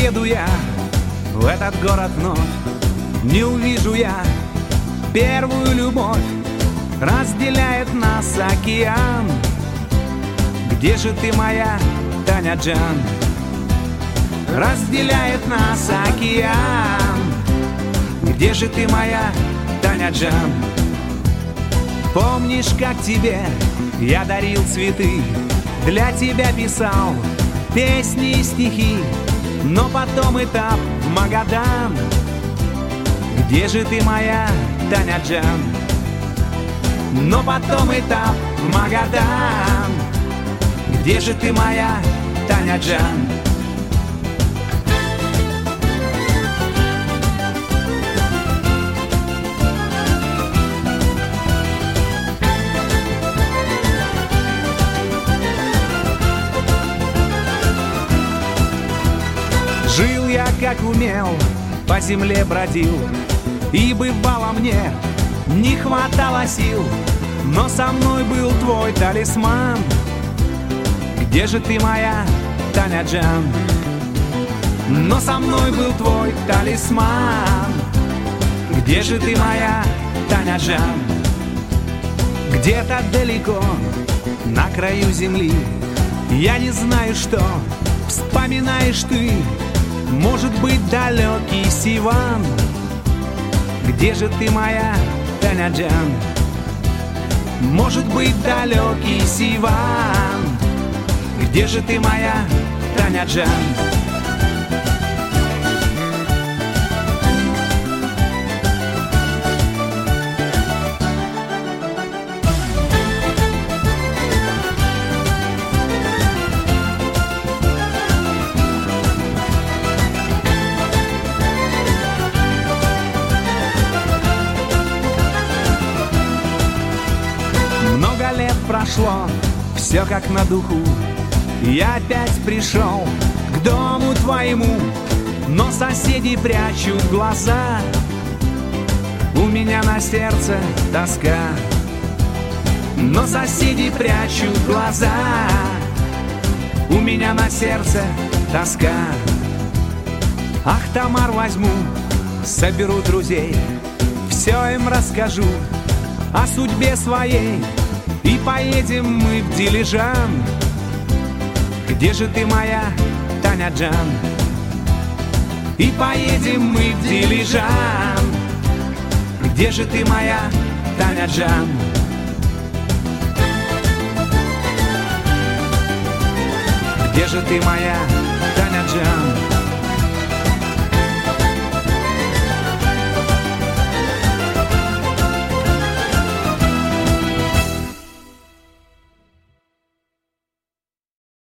приеду я в этот город вновь, не увижу я первую любовь. Разделяет нас океан. Где же ты, моя Таня Джан? Разделяет нас океан. Где же ты, моя Таня Джан? Помнишь, как тебе я дарил цветы, для тебя писал песни и стихи, но потом этап в Магадан. Где же ты, моя Таня Джан? Но потом этап в Магадан. Где же ты, моя Таня Джан? Жил я как умел, по земле бродил, и бывало мне не хватало сил, но со мной был твой талисман. Где же ты, моя Таня Джан? Но со мной был твой талисман. Где же ты, моя Таня Джан? Где-то далеко, на краю земли, я не знаю, что вспоминаешь ты. Может быть, далекий Сиван. Где же ты, моя Таня Джан? Может быть, далекий Сиван. Где же ты, моя Таня Джан? Много лет прошло, все как на духу. Я опять пришел к дому твоему, но соседи прячут глаза. У меня на сердце тоска, но соседи прячут глаза. У меня на сердце тоска. Ах, Тамар, возьму, соберу друзей, все им расскажу о судьбе своей, и поедем мы в Дилижан. Где же ты, моя Таня Джан? И поедем мы в Дилижан. Где же ты, моя Таня Джан? Где же ты, моя Таня Джан?